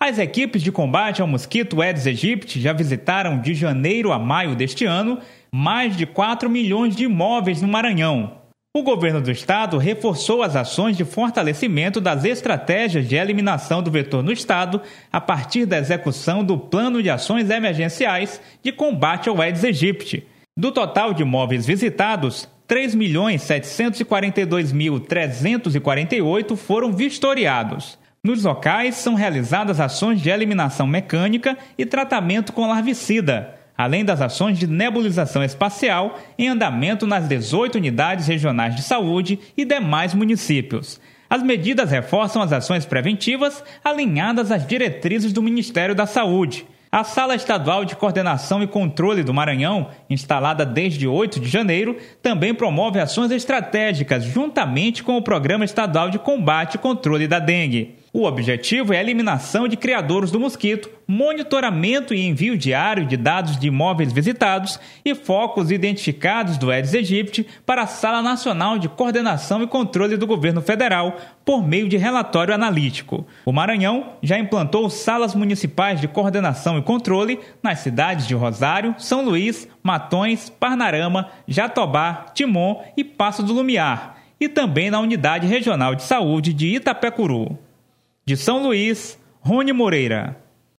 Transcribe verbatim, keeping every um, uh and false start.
As equipes de combate ao mosquito Aedes aegypti já visitaram de janeiro a maio deste ano mais de quatro milhões de imóveis no Maranhão. O governo do estado reforçou as ações de fortalecimento das estratégias de eliminação do vetor no estado a partir da execução do Plano de Ações Emergenciais de Combate ao Aedes aegypti. Do total de imóveis visitados, três milhões setecentos e quarenta e dois mil trezentos e quarenta e oito foram vistoriados. Nos locais são realizadas ações de eliminação mecânica e tratamento com larvicida, além das ações de nebulização espacial em andamento nas dezoito unidades regionais de saúde e demais municípios. As medidas reforçam as ações preventivas alinhadas às diretrizes do Ministério da Saúde. A Sala Estadual de Coordenação e Controle do Maranhão, instalada desde oito de janeiro, também promove ações estratégicas juntamente com o Programa Estadual de Combate e Controle da Dengue. O objetivo é a eliminação de criadouros do mosquito, monitoramento e envio diário de dados de imóveis visitados e focos identificados do Aedes aegypti para a Sala Nacional de Coordenação e Controle do Governo Federal, por meio de relatório analítico. O Maranhão já implantou salas municipais de coordenação e controle nas cidades de Rosário, São Luís, Matões, Parnarama, Jatobá, Timon e Passo do Lumiar, e também na Unidade Regional de Saúde de Itapecuru. De São Luís, Rony Moreira.